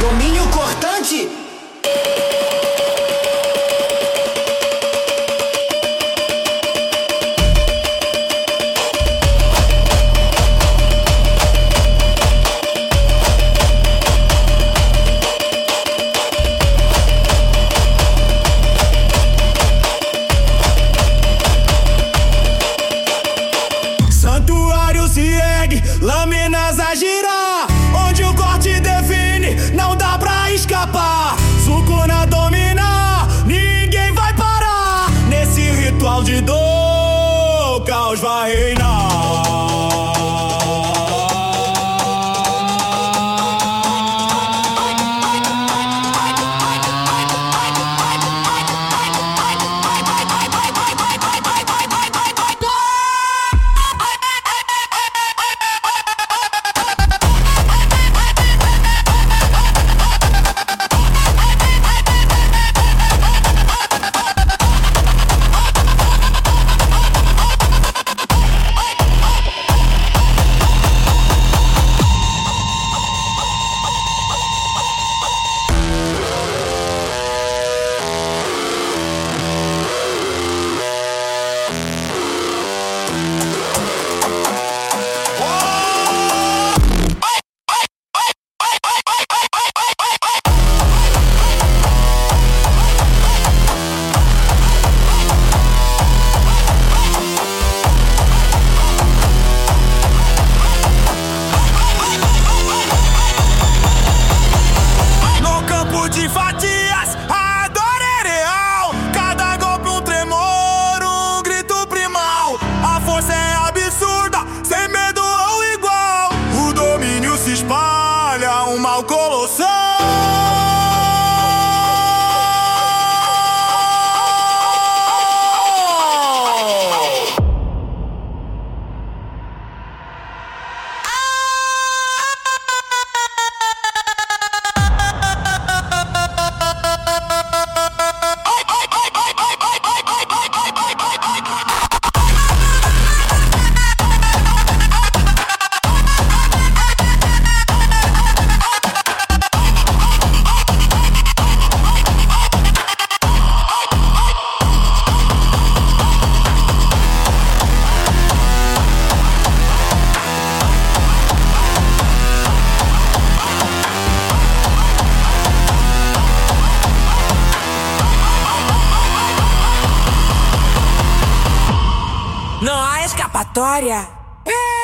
Domínio cortante. Santuário se ergue, lâminas a girar, onde o corte define, não dá pra escapar. Sukuna dominar, ninguém vai parar. Nesse ritual de dor, o caos vai reinar. De fatias, a dor é real. Cada golpe um tremor, um grito primal. A força é absurda, sem medo ou igual. O domínio se espalha, um mal colossal. Não há escapatória.